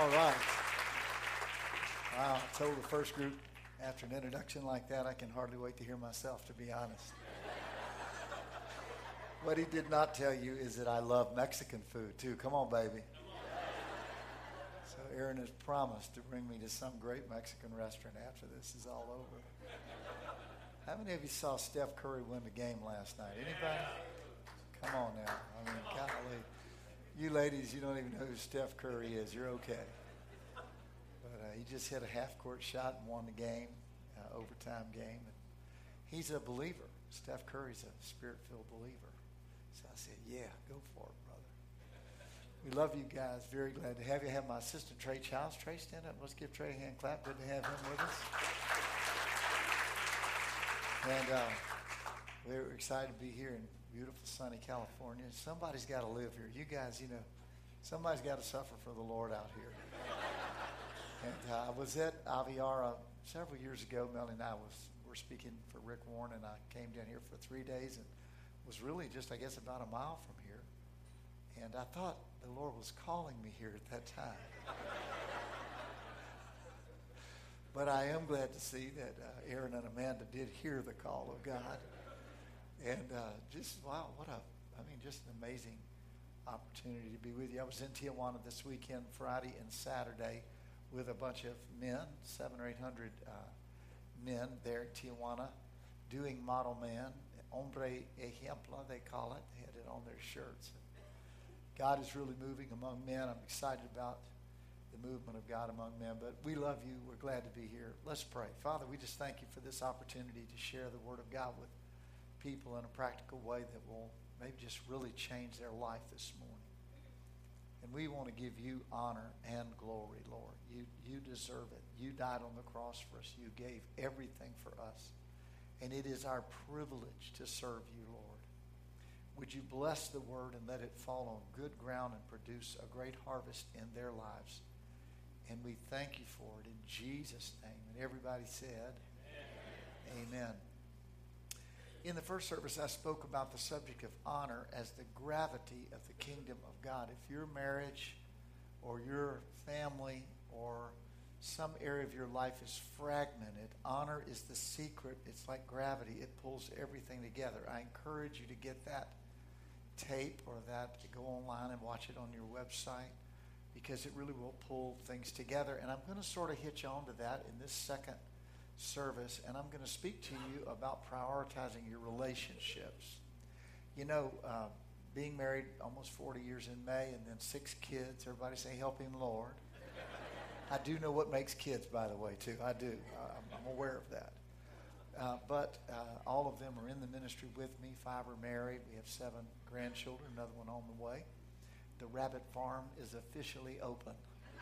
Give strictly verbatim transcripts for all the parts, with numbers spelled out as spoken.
All right. Wow, I told the first group after an introduction like that, I can hardly wait to hear myself, to be honest. What he did not tell you is that I love Mexican food, too. Come on, baby. So Aaron has promised to bring me to some great Mexican restaurant after this is all over. How many of you saw Steph Curry win the game last night? Anybody? Come on now. I mean, golly. You ladies, you don't even know who Steph Curry is. You're okay. But uh, he just hit a half-court shot and won the game, uh, overtime game. And he's a believer. Steph Curry's a spirit-filled believer. So I said, yeah, go for it, brother. We love you guys. Very glad to have you. I have my assistant, Trey Childs. Trey, stand up. Let's give Trey a hand clap. Good to have him with us. And uh, we're excited to be here in beautiful, sunny California. Somebody's got to live here. You guys, you know, somebody's got to suffer for the Lord out here. And uh, I was at Aviara several years ago. Melanie and I was were speaking for Rick Warren, and I came down here for three days and was really just, I guess, about a mile from here. And I thought the Lord was calling me here at that time. But I am glad to see that uh, Aaron and Amanda did hear the call of God. And uh, just, wow, what a, I mean, just an amazing opportunity to be with you. I was in Tijuana this weekend, Friday and Saturday, with a bunch of men, seven or eight hundred uh, men there at Tijuana, doing Model Man, Hombre Ejemplo, they call it. They had it on their shirts. God is really moving among men. I'm excited about the movement of God among men, but we love you. We're glad to be here. Let's pray. Father, we just thank you for this opportunity to share the Word of God with people in a practical way that will maybe just really change their life this morning. And we want to give you honor and glory, Lord. You, you deserve it. You died on the cross for us. You gave everything for us. And it is our privilege to serve you, Lord. Would you bless the word and let it fall on good ground and produce a great harvest in their lives? And we thank you for it in Jesus' name. And everybody said, Amen. Amen. In the first service, I spoke about the subject of honor as the gravity of the kingdom of God. If your marriage or your family or some area of your life is fragmented, honor is the secret. It's like gravity. It pulls everything together. I encourage you to get that tape or that, to go online and watch it on your website, because it really will pull things together. And I'm going to sort of hitch on to that in this second service, and I'm going to speak to you about prioritizing your relationships. You know, uh, being married almost forty years in May, and then six kids. Everybody say, help him, Lord. I do know what makes kids, by the way, too. I do. I'm, I'm aware of that. Uh, but uh, all of them are in the ministry with me. Five are married. We have seven grandchildren, another one on the way. The rabbit farm is officially open.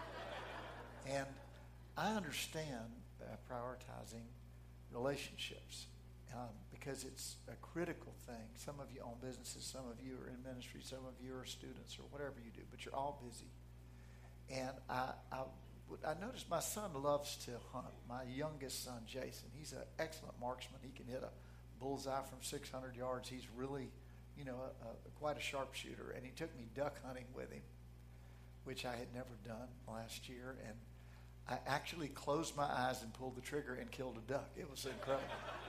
And I understand uh, prioritizing relationships um, because it's a critical thing. Some of you own businesses. Some of you are in ministry. Some of you are students or whatever you do. But you're all busy. And I, I I noticed my son loves to hunt. My youngest son, Jason, he's an excellent marksman. He can hit a bullseye from six hundred yards. He's really, you know, a, a, quite a sharpshooter. And he took me duck hunting with him, which I had never done last year. And I actually closed my eyes and pulled the trigger and killed a duck. It was incredible.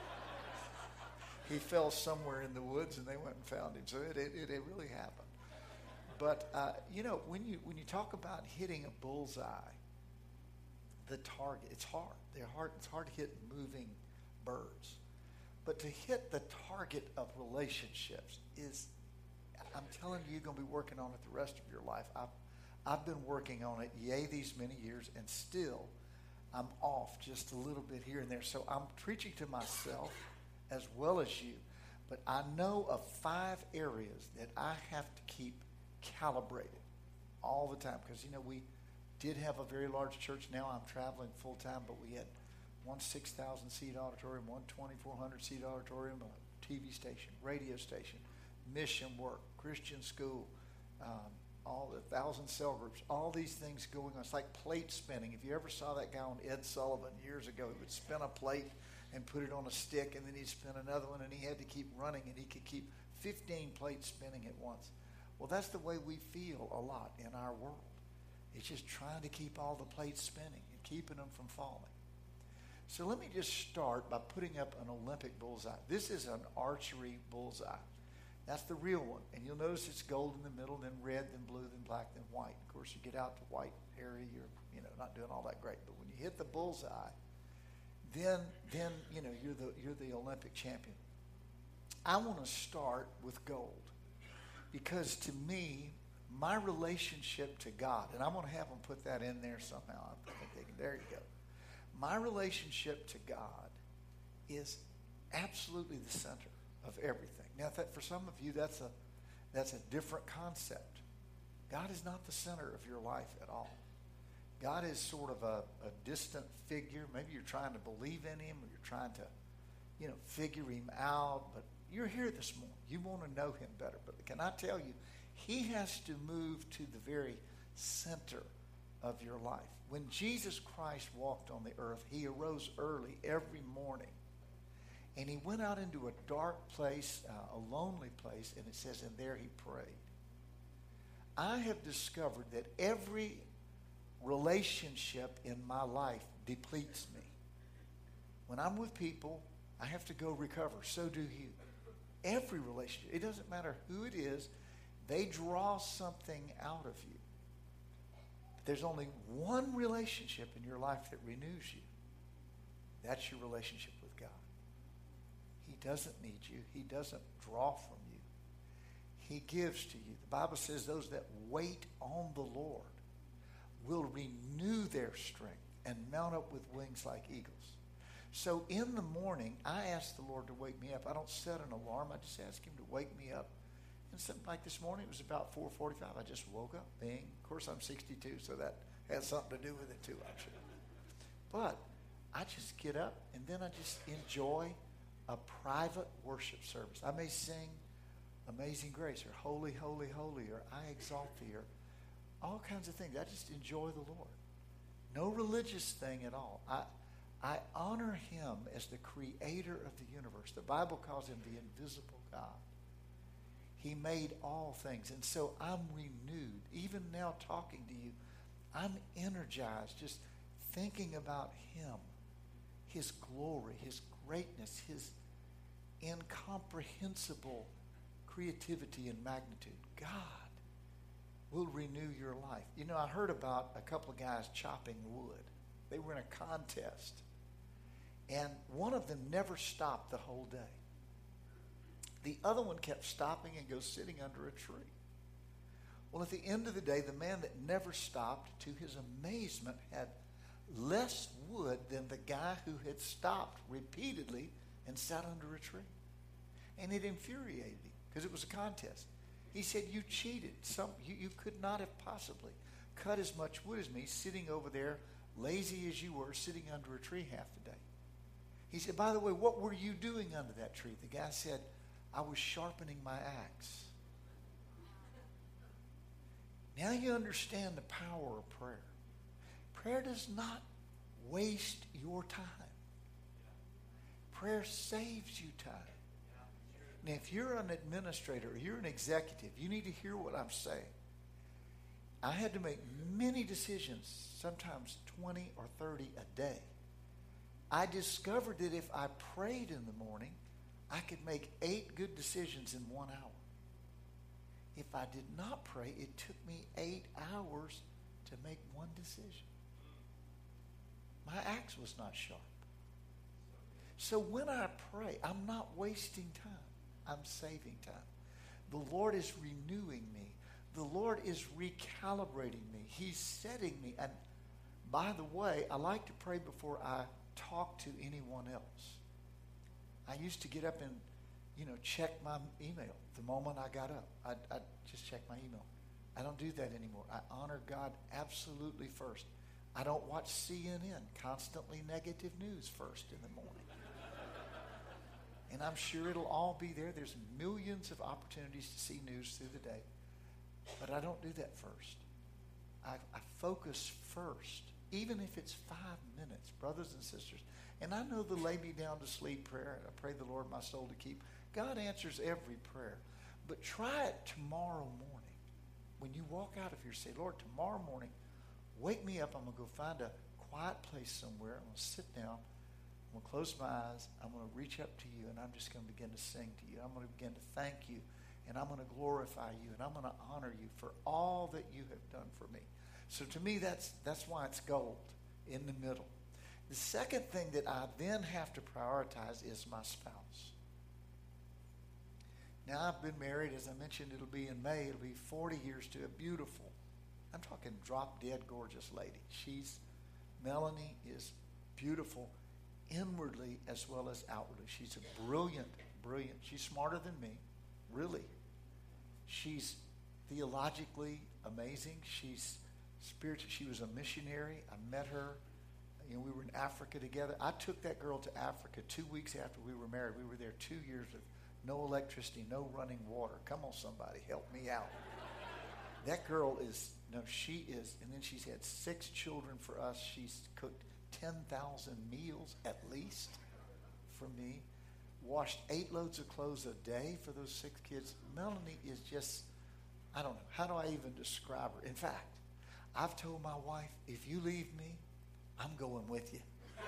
He fell somewhere in the woods, and they went and found him. So it, it, it really happened. But, uh, you know, when you when you talk about hitting a bullseye, the target, it's hard. They're hard. It's hard to hit moving birds. But to hit the target of relationships is, I'm telling you, you're going to be working on it the rest of your life. I've, I've been working on it, yay, these many years, and still I'm off just a little bit here and there. So I'm preaching to myself as well as you. But I know of five areas that I have to keep calibrated all the time. Because, you know, we did have a very large church. Now I'm traveling full time, but we had one six thousand seat auditorium, one twenty-four hundred seat auditorium, a T V station, radio station, mission work, Christian school, um, all the thousand cell groups, all these things going on. It's like plate spinning. If you ever saw that guy on Ed Sullivan years ago, he would spin a plate and put it on a stick, and then he'd spin another one, and he had to keep running, and he could keep fifteen plates spinning at once. Well, that's the way we feel a lot in our world. It's just trying to keep all the plates spinning and keeping them from falling. So let me just start by putting up an Olympic bullseye. This is an archery bullseye. That's the real one. And you'll notice it's gold in the middle, then red, then blue, then black, then white. Of course, you get out to white area, you're you know not doing all that great. But when you hit the bullseye, then then you know you're the you're the Olympic champion. I want to start with gold because to me, my relationship to God, and I'm going to have them put that in there somehow. I think they can, there you go. My relationship to God is absolutely the center of everything. Now, that for some of you, that's a that's a different concept. God is not the center of your life at all. God is sort of a, a distant figure. Maybe you're trying to believe in him or you're trying to, you know, figure him out. But you're here this morning. You want to know him better. But can I tell you, he has to move to the very center of your life. When Jesus Christ walked on the earth, he arose early every morning. And he went out into a dark place, uh, a lonely place, and it says, and there he prayed. I have discovered that every relationship in my life depletes me. When I'm with people, I have to go recover. So do you. Every relationship, it doesn't matter who it is, they draw something out of you. But there's only one relationship in your life that renews you. That's your relationship with God. He doesn't need you. He doesn't draw from you. He gives to you. The Bible says those that wait on the Lord will renew their strength and mount up with wings like eagles. So in the morning, I ask the Lord to wake me up. I don't set an alarm. I just ask him to wake me up. And something like this morning, it was about four forty-five. I just woke up. Bing. Of course, I'm sixty-two, so that has something to do with it too, I'm sure. But I just get up, and then I just enjoy a private worship service. I may sing Amazing Grace, or Holy, Holy, Holy, or I Exalt Thee, or all kinds of things. I just enjoy the Lord. No religious thing at all. I I honor him as the creator of the universe. The Bible calls him the invisible God. He made all things. And so I'm renewed. Even now talking to you, I'm energized just thinking about him, his glory, his greatness, his incomprehensible creativity and magnitude. God will renew your life. You know, I heard about a couple of guys chopping wood. They were in a contest. And one of them never stopped the whole day. The other one kept stopping and goes sitting under a tree. Well, at the end of the day, the man that never stopped, to his amazement, had less wood than the guy who had stopped repeatedly and sat under a tree. And it infuriated him because it was a contest. He said, you cheated. Some, you, you could not have possibly cut as much wood as me sitting over there, lazy as you were, sitting under a tree half the day. He said, by the way, what were you doing under that tree? The guy said, I was sharpening my axe. Now you understand the power of prayer. Prayer does not waste your time. Prayer saves you time. Now, if you're an administrator or you're an executive, you need to hear what I'm saying. I had to make many decisions, sometimes twenty or thirty a day. I discovered that if I prayed in the morning, I could make eight good decisions in one hour. If I did not pray, it took me eight hours to make one decision. My axe was not sharp. So when I pray, I'm not wasting time. I'm saving time. The Lord is renewing me. The Lord is recalibrating me. He's setting me. And by the way, I like to pray before I talk to anyone else. I used to get up and, you know, check my email the moment I got up. I'd, I'd just check my email. I don't do that anymore. I honor God absolutely first. I don't watch C N N, constantly negative news first in the morning. And I'm sure it'll all be there. There's millions of opportunities to see news through the day. But I don't do that first. I, I focus first, even if it's five minutes, brothers and sisters. And I know the lay me down to sleep prayer, I pray the Lord my soul to keep. God answers every prayer. But try it tomorrow morning. When you walk out of here, say, Lord, tomorrow morning, Wake me up. I'm going to go find a quiet place somewhere. I'm going to sit down. I'm going to close my eyes. I'm going to reach up to you, and I'm just going to begin to sing to you. I'm going to begin to thank you, and I'm going to glorify you, and I'm going to honor you for all that you have done for me. So to me, that's that's why it's gold in the middle. The second thing that I then have to prioritize is my spouse. Now, I've been married, as I mentioned, it'll be in May. It'll be forty years to a beautiful, I'm talking drop-dead gorgeous lady. She's, Melanie is beautiful inwardly as well as outwardly. She's a brilliant, brilliant. She's smarter than me, really. She's theologically amazing. She's spiritual. She was a missionary. I met her. You know, we were in Africa together. I took that girl to Africa two weeks after we were married. We were there two years with no electricity, no running water. Come on, somebody, help me out. That girl is, no, she is, and then she's had six children for us. She's cooked ten thousand meals at least for me, washed eight loads of clothes a day for those six kids. Melanie is just, I don't know, how do I even describe her? In fact, I've told my wife, if you leave me, I'm going with you.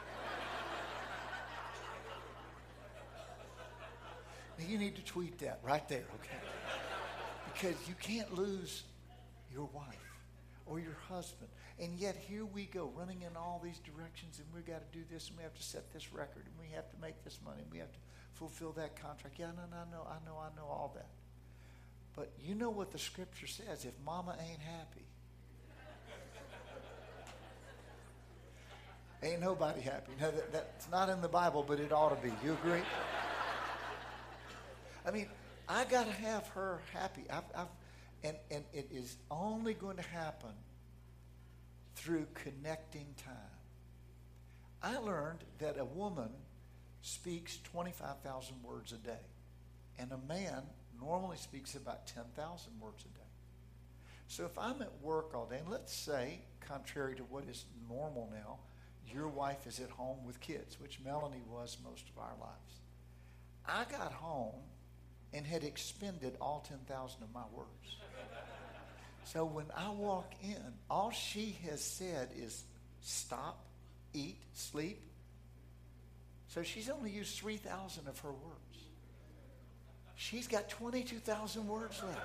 Now, you need to tweet that right there, okay? Because you can't lose your wife or your husband. And yet here we go, running in all these directions, and we've got to do this, and we have to set this record, and we have to make this money, and we have to fulfill that contract. Yeah, no, no, no, I know, I know all that. But you know what the scripture says, if mama ain't happy, ain't nobody happy. No, that, that's not in the Bible, but it ought to be. You agree? I mean, I got to have her happy. I've, I've, and, and it is only going to happen through connecting time. I learned that a woman speaks twenty-five thousand words a day, and a man normally speaks about ten thousand words a day. So if I'm at work all day, and let's say, contrary to what is normal now, your wife is at home with kids, which Melanie was most of our lives. I got home and had expended all ten thousand of my words. So when I walk in, all she has said is stop, eat, sleep. So she's only used three thousand of her words. She's got twenty-two thousand words left.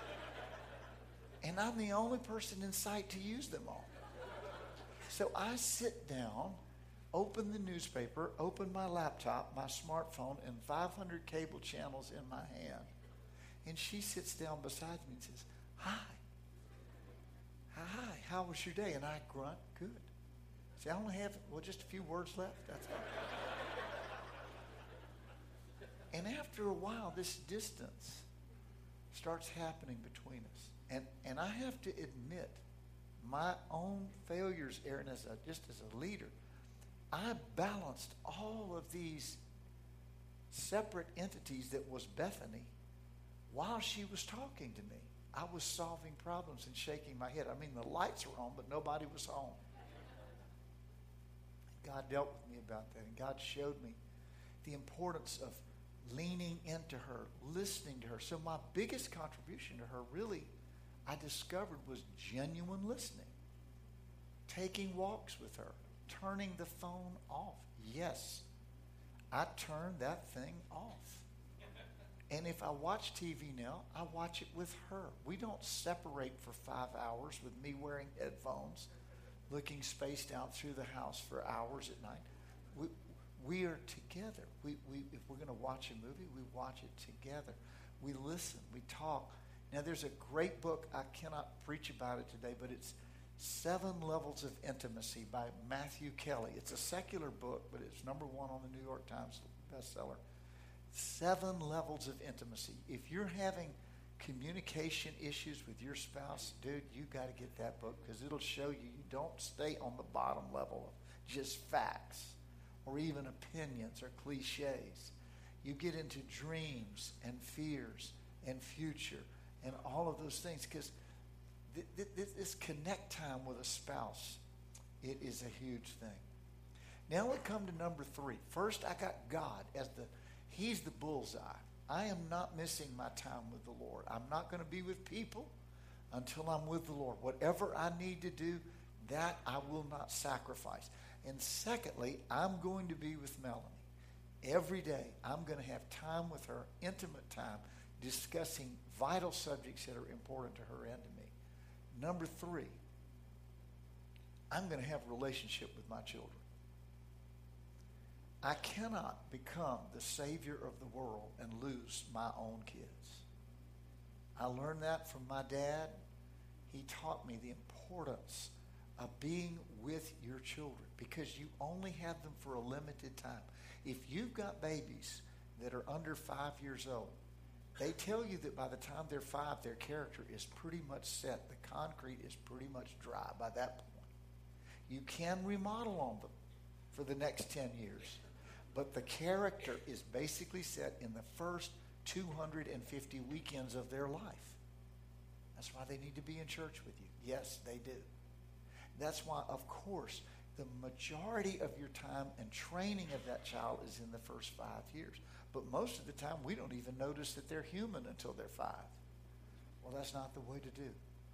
And I'm the only person in sight to use them all. So I sit down, open the newspaper, open my laptop, my smartphone, and five hundred cable channels in my hand. And she sits down beside me and says, hi. Hi, how was your day? And I grunt, good. See, I only have, well, just a few words left. That's all. And after a while, this distance starts happening between us. And, and I have to admit, my own failures, Aaron, as a, just as a leader, I balanced all of these separate entities that was Bethany while she was talking to me. I was solving problems and shaking my head. I mean, the lights were on, but nobody was home. God dealt with me about that, and God showed me the importance of leaning into her, listening to her. So my biggest contribution to her, really, I discovered, was genuine listening, taking walks with her, turning the phone off. Yes, I turned that thing off. And if I watch T V now, I watch it with her. We don't separate for five hours with me wearing headphones, looking spaced out through the house for hours at night. We, we are together. We, we, if we're going to watch a movie, we watch it together. We listen. We talk. Now, there's a great book. I cannot preach about it today, but it's Seven Levels of Intimacy by Matthew Kelly. It's a secular book, but it's number one on the New York Times bestseller. Seven Levels of Intimacy. If you're having communication issues with your spouse, dude, you got to get that book, because it'll show you you don't stay on the bottom level of just facts or even opinions or cliches. You get into dreams and fears and future and all of those things, because th- th- this connect time with a spouse, it is a huge thing. Now we come to number three. First, I got God as the, he's the bullseye. I am not missing my time with the Lord. I'm not going to be with people until I'm with the Lord. Whatever I need to do, That I will not sacrifice. And secondly, I'm going to be with Melanie. Every day, I'm going to have time with her, intimate time, discussing vital subjects that are important to her and to me. Number three, I'm going to have a relationship with my children. I cannot become the savior of the world and lose my own kids. I learned that from my dad. He taught me the importance of being with your children because you only have them for a limited time. If you've got babies that are under five years old, they tell you that by the time they're five, their character is pretty much set. The concrete is pretty much dry by that point. You can remodel on them for the next ten years, but the character is basically set in the first two hundred fifty weekends of their life. That's why they need to be in church with you. Yes, they do. That's why, of course, the majority of your time and training of that child is in the first five years. But most of the time, we don't even notice that they're human until they're five. Well, that's not the way to do.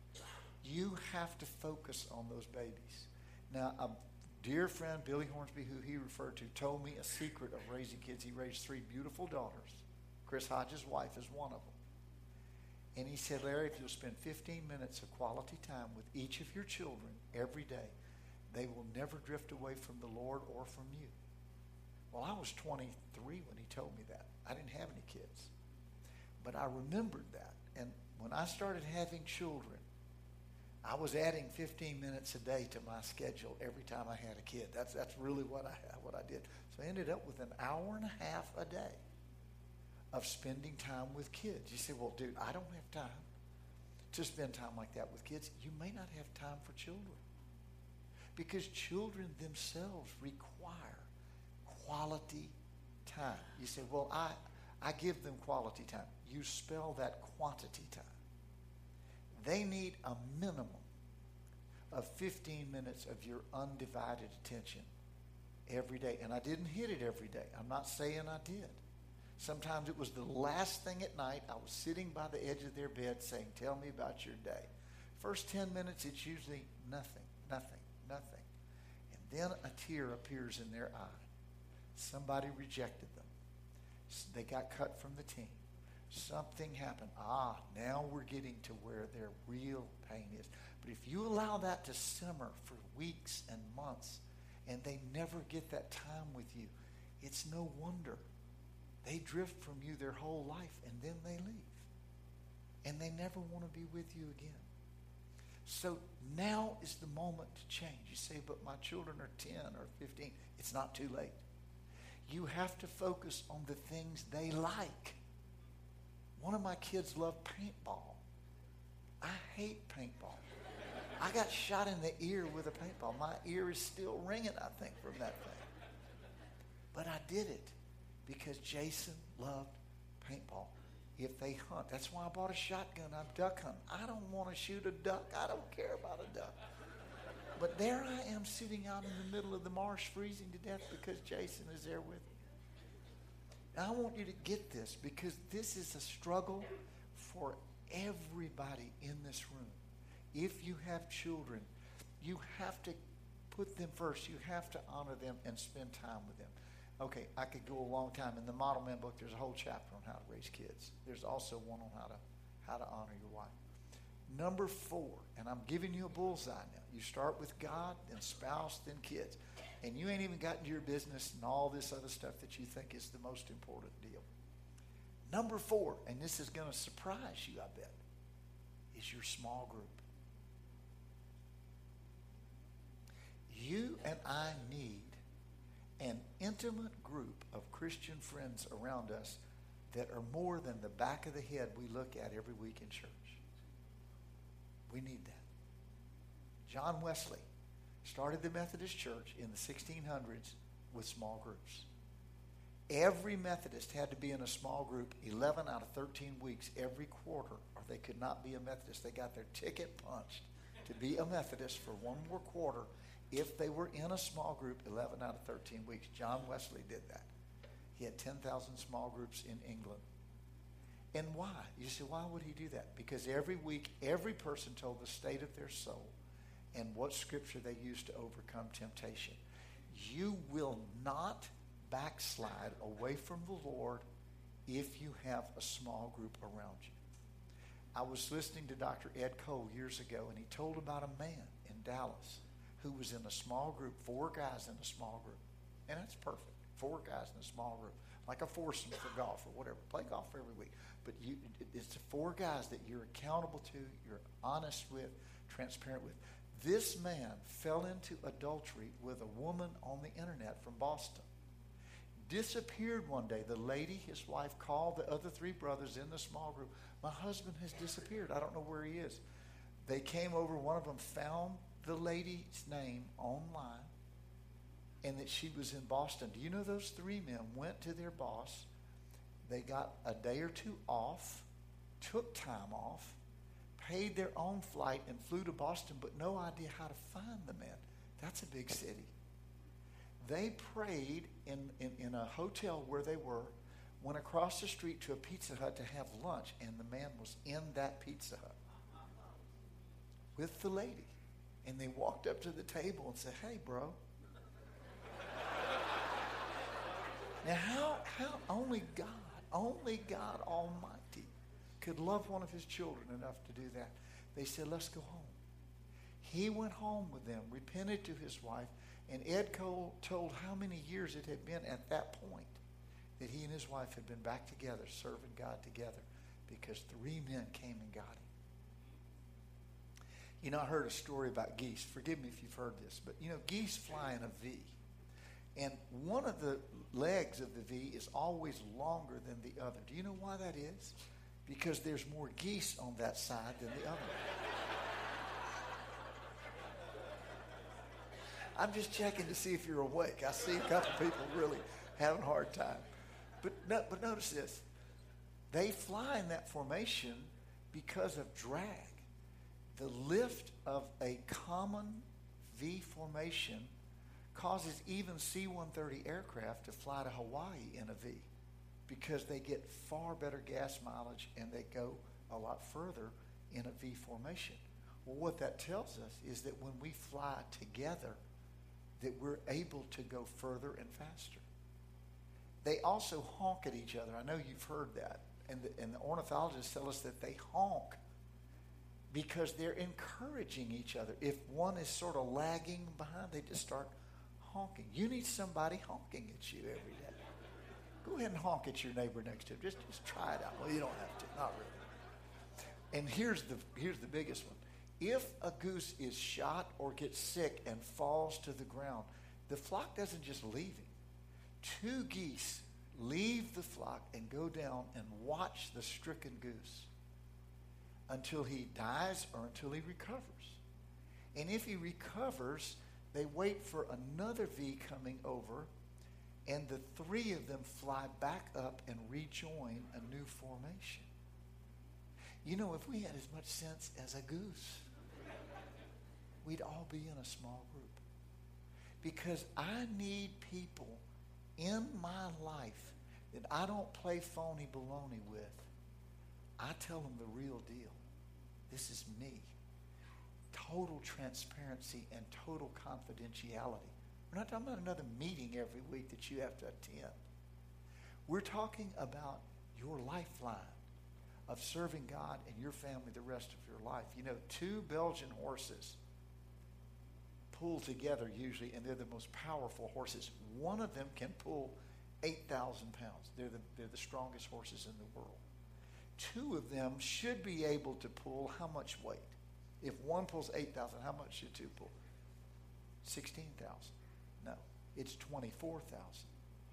You have to focus on those babies. Now, a dear friend, Billy Hornsby, who he referred to, told me a secret of raising kids. He raised three beautiful daughters. Chris Hodges' wife is one of them. And he said, Larry, if you'll spend fifteen minutes of quality time with each of your children every day, they will never drift away from the Lord or from you. Well, I was twenty-three when he told me that. I didn't have any kids. But I remembered that. And when I started having children, I was adding fifteen minutes a day to my schedule every time I had a kid. That's that's really what I what I did. So I ended up with an hour and a half a day of spending time with kids. You say, well, dude, I don't have time to spend time like that with kids. You may not have time for children because children themselves require quality time. You say, well, I, I give them quality time. You spell that quantity time. They need a minimum of fifteen minutes of your undivided attention every day. And I didn't hit it every day. I'm not saying I did. Sometimes it was the last thing at night. I was sitting by the edge of their bed saying, tell me about your day. First ten minutes, it's usually nothing, nothing, nothing. And then a tear appears in their eye. Somebody rejected them. They got cut from the team. Something happened. Ah, now we're getting to where their real pain is. But if you allow that to simmer for weeks and months and they never get that time with you, it's no wonder. They drift from you their whole life and then they leave. And they never want to be with you again. So now is the moment to change. You say, but my children are ten or fifteen. It's not too late. You have to focus on the things they like. One of my kids loved paintball. I hate paintball. I got shot in the ear with a paintball. My ear is still ringing, I think, from that thing. But I did it because Jason loved paintball. If they hunt, that's why I bought a shotgun. I'm duck hunting. I don't want to shoot a duck. I don't care about a duck. But there I am sitting out in the middle of the marsh freezing to death because Jason is there with me. Now, I want you to get this because this is a struggle for everybody in this room. If you have children, you have to put them first. You have to honor them and spend time with them. Okay, I could go a long time. In the Model Man book, there's a whole chapter on how to raise kids. There's also one on how to how to honor your wife. Number four, and I'm giving you a bullseye now. You start with God, then spouse, then kids. And you ain't even gotten to your business and all this other stuff that you think is the most important deal. Number four, and this is going to surprise you, I bet, is your small group. You and I need an intimate group of Christian friends around us that are more than the back of the head we look at every week in church. We need that. John Wesley started the Methodist Church in the sixteen hundreds with small groups. Every Methodist had to be in a small group eleven out of thirteen weeks every quarter, or they could not be a Methodist. They got their ticket punched to be a Methodist for one more quarter if they were in a small group eleven out of thirteen weeks. John Wesley did that. He had ten thousand small groups in England. And why? You say, why would he do that? Because every week, every person told the state of their soul. and what scripture they use to overcome temptation. You will not backslide away from the Lord if you have a small group around you. I was listening to Doctor Ed Cole years ago, and he told about a man in Dallas who was in a small group, four guys in a small group. And that's perfect. Four guys in a small group. Like a foursome for golf or whatever. Play golf every week. But you, it's four guys that you're accountable to, you're honest with, transparent with. This man fell into adultery with a woman on the internet from Boston. Disappeared one day. The lady, his wife, called the other three brothers in the small group. My husband has disappeared. I don't know where he is. They came over. One of them found the lady's name online and that she was in Boston. Do you know those three men went to their boss? They got a day or two off, took time off, paid their own flight and flew to Boston, but no idea how to find the man. That's a big city. They prayed in, in, in a hotel where they were, went across the street to a Pizza Hut to have lunch, and the man was in that Pizza Hut with the lady. And they walked up to the table and said, "Hey, bro." Now, how, how only God, only God Almighty could love one of his children enough to do that. They said, "Let's go home." He went home with them, repented to his wife, and Ed Cole told how many years it had been at that point that he and his wife had been back together, serving God together, because three men came and got him. You know, I heard a story about geese. Forgive me if you've heard this, but you know, geese fly in a V. And one of the legs of the V is always longer than the other. Do you know why that is? Because there's more geese on that side than the other. I'm just checking to see if you're awake. I see a couple people really having a hard time. But, no, but notice this. They fly in that formation because of drag. The lift of a common V formation causes even C one thirty aircraft to fly to Hawaii in a V because they get far better gas mileage and they go a lot further in a V formation. Well, what that tells us is that when we fly together, that we're able to go further and faster. They also honk at each other. I know you've heard that. And the, and the ornithologists tell us that they honk because they're encouraging each other. If one is sort of lagging behind, they just start honking. You need somebody honking at you every day. Go ahead and honk at your neighbor next to him. Just, just try it out. Well, you don't have to. Not really. And here's the, here's the biggest one. If a goose is shot or gets sick and falls to the ground, the flock doesn't just leave him. Two geese leave the flock and go down and watch the stricken goose until he dies or until he recovers. And if he recovers, they wait for another V coming over, and the three of them fly back up and rejoin a new formation. You know, if we had as much sense as a goose, we'd all be in a small group. Because I need people in my life that I don't play phony baloney with. I tell them the real deal. This is me. Total transparency and total confidentiality. We're not talking about another meeting every week that you have to attend. We're talking about your lifeline of serving God and your family the rest of your life. You know, two Belgian horses pull together usually, and they're the most powerful horses. One of them can pull eight thousand pounds. They're the, they're the strongest horses in the world. Two of them should be able to pull how much weight? If one pulls eight thousand, how much should two pull? sixteen thousand. No, it's twenty-four thousand.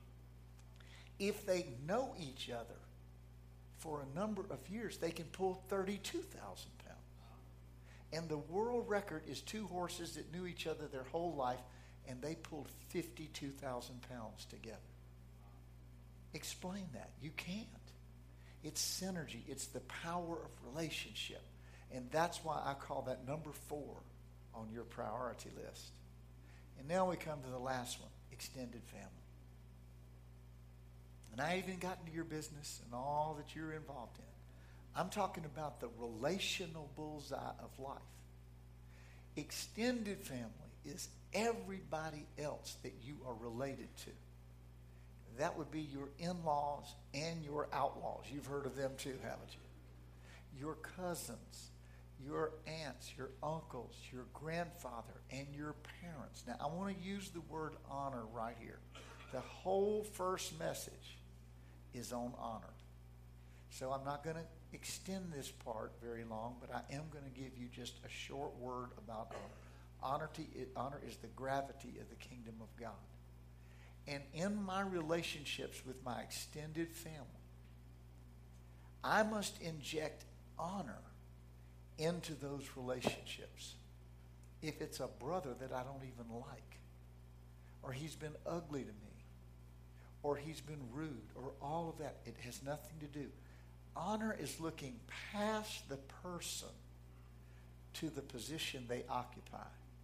If they know each other for a number of years, they can pull thirty-two thousand pounds. And the world record is two horses that knew each other their whole life, and they pulled fifty-two thousand pounds together. Explain that. You can't. It's synergy. It's the power of relationship. And that's why I call that number four on your priority list. And now we come to the last one, extended family. And I even got into your business and all that you're involved in. I'm talking about the relational bullseye of life. Extended family is everybody else that you are related to. That would be your in-laws and your outlaws. You've heard of them too, haven't you? Your cousins, your aunts, your uncles, your grandfather, and your parents. Now, I want to use the word honor right here. The whole first message is on honor. So I'm not going to extend this part very long, but I am going to give you just a short word about honor. Honor, to, honor is the gravity of the kingdom of God. And in my relationships with my extended family, I must inject honor into those relationships. If it's a brother that I don't even like, or he's been ugly to me, or he's been rude, or all of that, it has nothing to do. Honor is looking past the person to the position they occupy.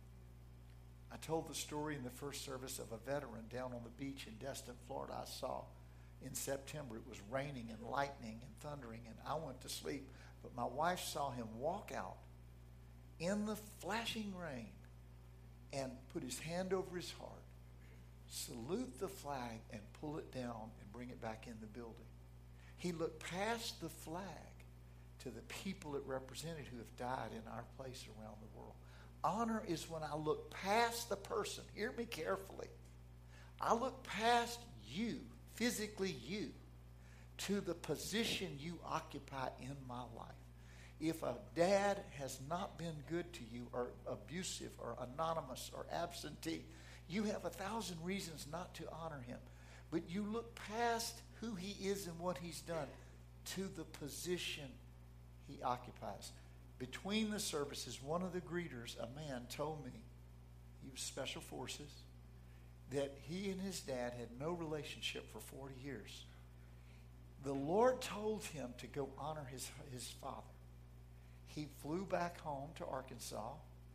I told the story in the first service of a veteran down on the beach in Destin, Florida. I saw in September, it was raining and lightning and thundering, and I went to sleep. But my wife saw him walk out in the flashing rain and put his hand over his heart, salute the flag, and pull it down and bring it back in the building. He looked past the flag to the people it represented who have died in our place around the world. Honor is when I look past the person. Hear me carefully. I look past you, physically you, to the position you occupy in my life. If a dad has not been good to you, or abusive, or anonymous, or absentee, you have a thousand reasons not to honor him. But you look past who he is and what he's done to the position he occupies. Between the services, one of the greeters, a man, told me, he was Special Forces, that he and his dad had no relationship for forty years. The Lord told him to go honor his, his father. He flew back home to Arkansas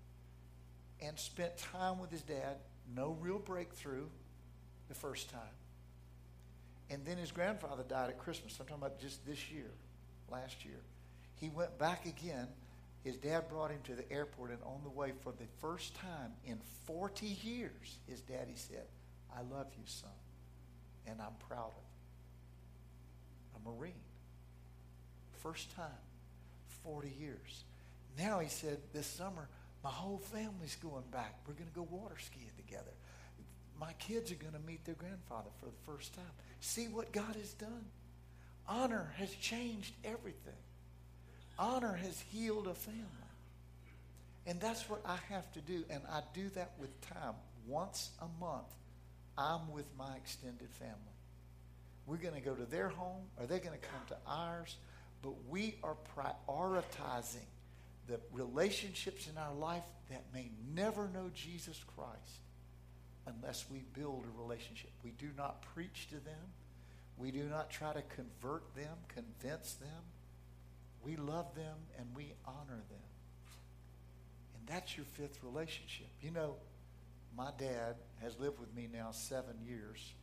and spent time with his dad. No real breakthrough the first time. And then his grandfather died at Christmas. I'm talking about just this year, last year. He went back again. His dad brought him to the airport, and on the way, for the first time in forty years, his daddy said, "I love you, son, and I'm proud of you." A Marine. First time, forty years. Now he said, this summer, my whole family's going back. We're going to go water skiing together. My kids are going to meet their grandfather for the first time. See what God has done? Honor has changed everything. Honor has healed a family. And that's what I have to do. And I do that with time. Once a month, I'm with my extended family. We're going to go to their home, or they're going to come to ours. But we are prioritizing the relationships in our life that may never know Jesus Christ unless we build a relationship. We do not preach to them. We do not try to convert them, convince them. We love them and we honor them. And that's your fifth relationship. You know, my dad has lived with me now seven years.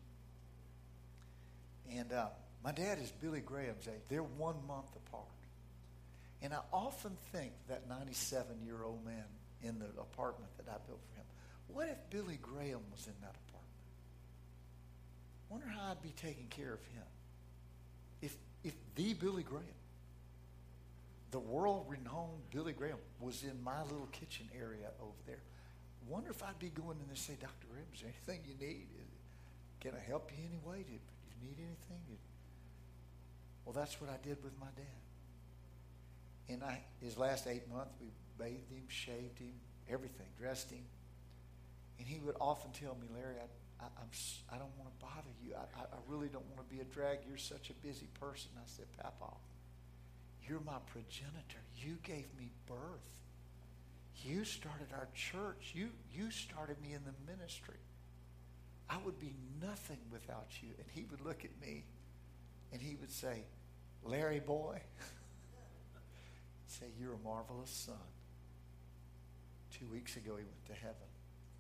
And uh, my dad is Billy Graham's age. They're one month apart. And I often think that ninety-seven-year-old man in the apartment that I built for him, what if Billy Graham was in that apartment? Wonder how I'd be taking care of him. If, if the Billy Graham, the world-renowned Billy Graham, was in my little kitchen area over there, wonder if I'd be going in there and say, Doctor Graham, is there anything you need? Can I help you any way? Do you need anything? Well, that's what I did with my dad. And I, his last eight months, we bathed him, shaved him, everything, dressed him. And he would often tell me, Larry, I, I, I'm, I don't want to bother you. I, I really don't want to be a drag. You're such a busy person. I said, Papa, you're my progenitor. You gave me birth. You started our church. You, you started me in the ministry. I would be nothing without you. And he would look at me and he would say, Larry boy, say, you're a marvelous son. Two weeks ago he went to heaven.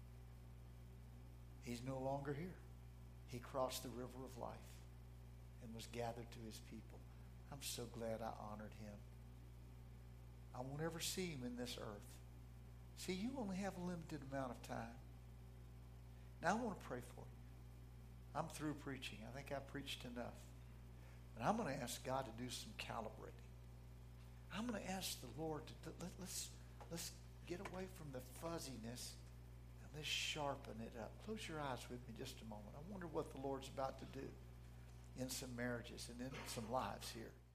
He's no longer here. He crossed the river of life and was gathered to his people. I'm so glad I honored him. I won't ever see him in this earth. See, you only have a limited amount of time. Now, I want to pray for you. I'm through preaching. I think I preached enough. But I'm going to ask God to do some calibrating. I'm going to ask the Lord to, to let, let's, let's get away from the fuzziness and let's sharpen it up. Close your eyes with me just a moment. I wonder what the Lord's about to do in some marriages and in some lives here.